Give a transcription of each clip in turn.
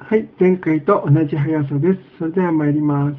はい、前回と同じ速さです。それでは参ります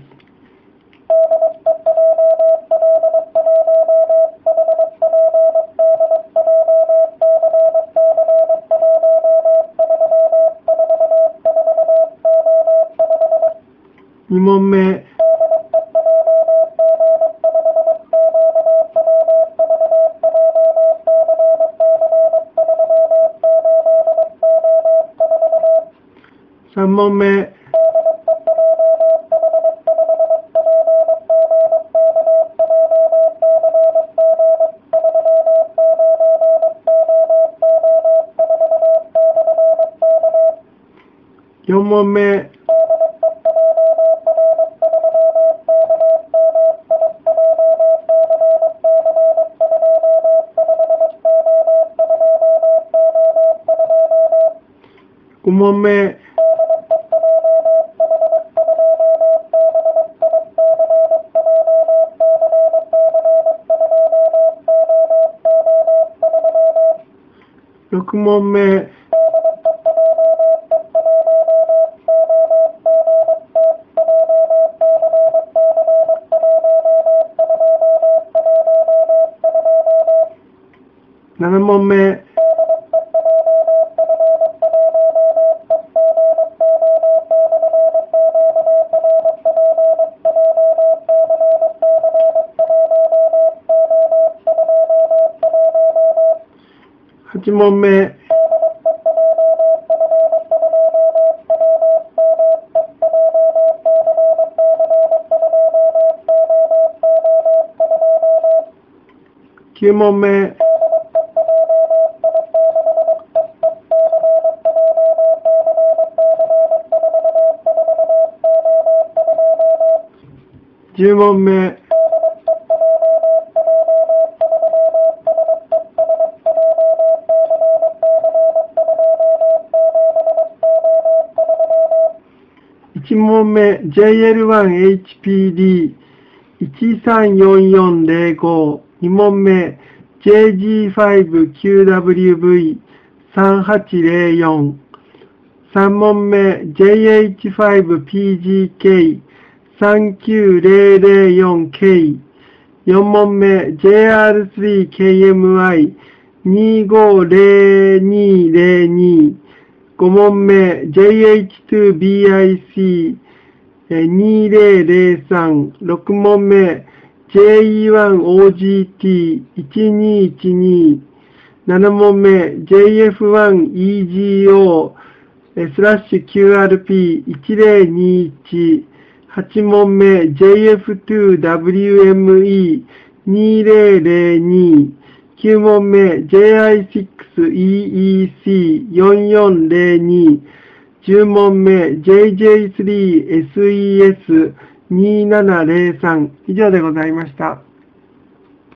。2問目。3問目。4問目。5問目。6問目。7問目。8問目。9問目。10問目。1問目 JL1HPD134405。2問目 JG5QWV3804。3問目 JH5PGK39004K。4問目 JR3KMI250202。5問目 JH2BIC2003。6問目 JE1OGT1212。7問目 JF1EGO/QRP1021。8問目 JF2WME2002。9問目 JI6EEC4402。10問目 JJ3SES2703。以上でございました。